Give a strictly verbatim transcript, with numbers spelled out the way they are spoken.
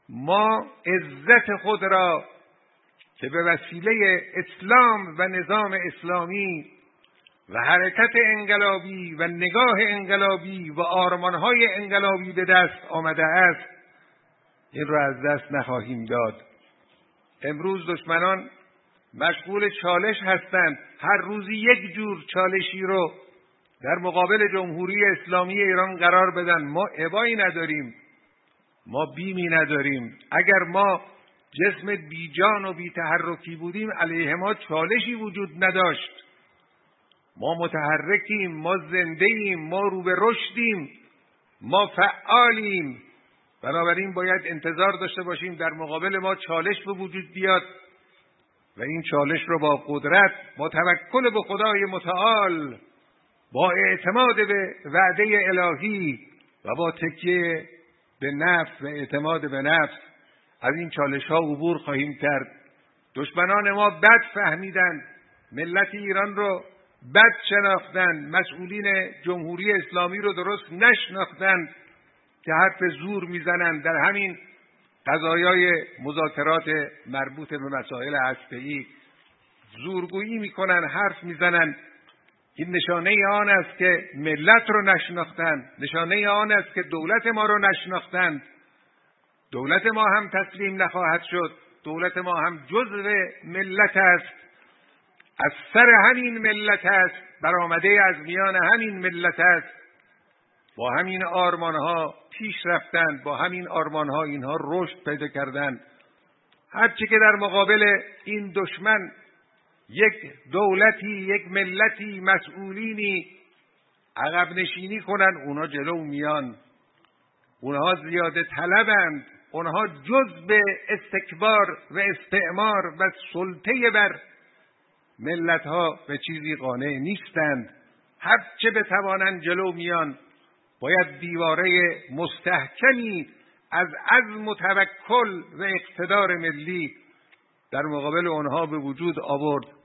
ما عزت خود را که به وسیله اسلام و نظام اسلامی و حرکت انقلابی و نگاه انقلابی و آرمانهای انقلابی به دست آمده است، این را از دست نخواهیم داد. امروز دشمنان مشغول چالش هستند، هر روزی یک جور چالشی رو در مقابل جمهوری اسلامی ایران قرار بدن. ما ابایی نداریم، ما بیمی نداریم. اگر ما جسم بیجان و بی تحرکی بودیم علیه ما چالشی وجود نداشت. ما متحرکیم، ما زنده‌ایم، ما رو به رشدیم، ما فعالیم. بنابراین باید انتظار داشته باشیم در مقابل ما چالش به وجود بیاد و این چالش رو با قدرت، با توکل به خدای متعال، با اعتماد به وعده الهی و با تکیه به نفس و اعتماد به نفس از این چالش ها عبور خواهیم کرد. دشمنان ما بد فهمیدند، ملت ایران رو بد شناختند، مسئولین جمهوری اسلامی رو درست نشناختند که حرف زور میزنند در همین قضایای مذاکرات مربوط به مسائل هسته‌ای. زورگویی میکنن، حرف میزنن. این نشانه آن است که ملت رو نشناختند، نشانه آن است که دولت ما رو نشناختند. دولت ما هم تسلیم نخواهد شد، دولت ما هم جزء ملت است، از سر همین ملت است، برآمده از میان همین ملت است. با همین آرمانها پیش رفتند، با همین آرمانها اینها رشد پیدا کردند. هرچی که در مقابل این دشمن یک دولتی، یک ملتی، مسئولینی عقب نشینی کنن، اونا جلو میان. اونها زیاده طلبند، اونها جز به استکبار و استعمار و سلطه بر ملتها به چیزی قانع نیستند. هر چه بتوانند جلو میان. باید دیواره مستحکمی از عزم و توکل و اقتدار ملی در مقابل آنها به وجود آورد.